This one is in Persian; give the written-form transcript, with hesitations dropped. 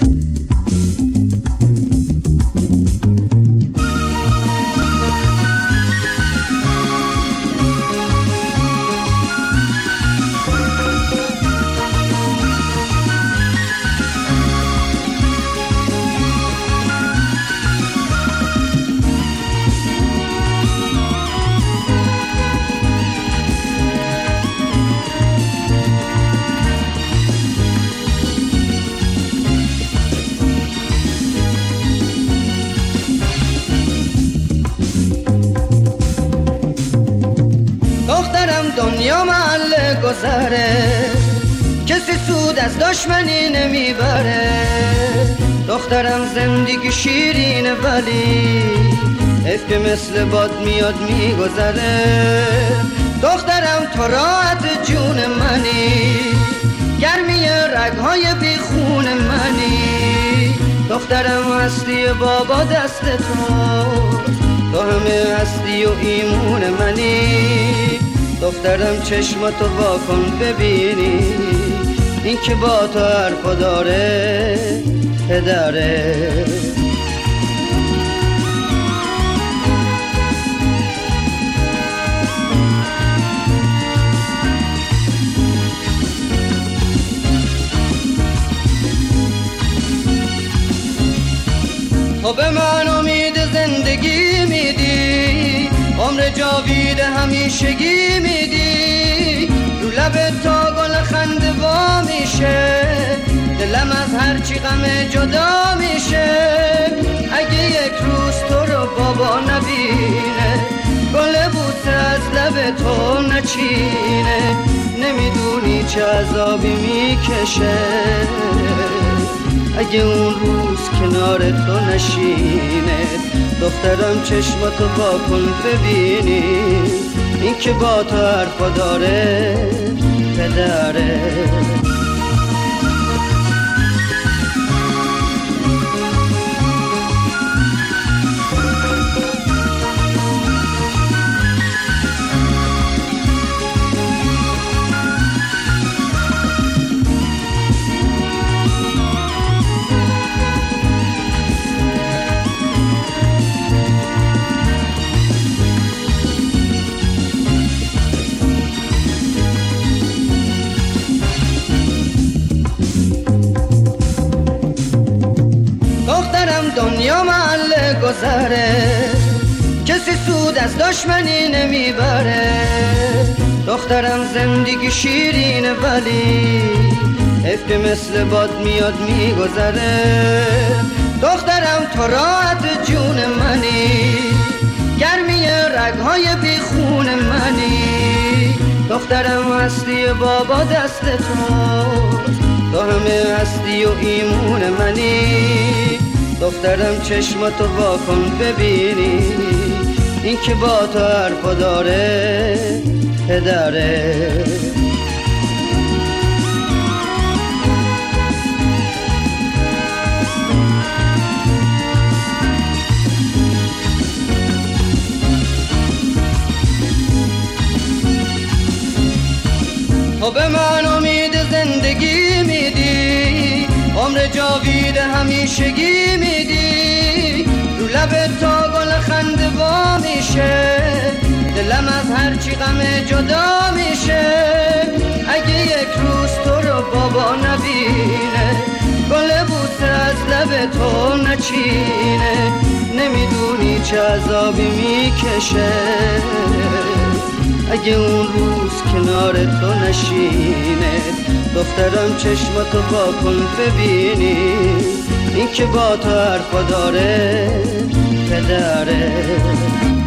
دنیا محل گذره، کسی سود از دشمنی نمیبره. دخترم زندگی شیرینه ولی حیف که مثل باد میاد میگذره. دخترم تو راحت جون منی، گرمی رگهای بیخون منی. دخترم هستی بابا دست تو همه هستی و ایمون منی. دخترم چشماتو وا کن ببینی، این که با تو حرفا داره پدره. تو به من امید زندگی میدی، عمر جاوید همیشگی میدی. رو لب تا گل خنده وا میشه، دلم از هرچی غم جدا میشه. اگه یک روز تو رو بابا نبینه، گل بوسه از لب تو نچینه. نمیدونی چه عذابی میکشه اگه اون روز کنار تو نشینه. دخترم چشماتو وا کن ببینی، این که با تو حرفا داره پدره. دنیا محل گذره، کسی سود از دشمنی نمیبره. دخترم زندگی شیرینه ولی حیف که مثل باد میاد میگذره. دخترم تو راحت جون منی، گرمی رگهای بیخون منی. دخترم هستی بابا دست تو همه هستی و ایمون منی. دخترم چشماتو وا کن ببینی، این که با تو حرفا داره پدره. تو به من امید زندگی میدی، عمر جاوید همیشگی میدی. رو لب تا گل خنده وا میشه، دلم از هرچی غم جدا میشه. اگه یک روز تو رو بابا نبینه، گل بوسه از لب تو نچینه. نمیدونی چه عذابی میکشه اگه اون روز کنار تو نشینه. دخترم چشماتو وا کن ببینی، این که با تو حرفا داره پدره.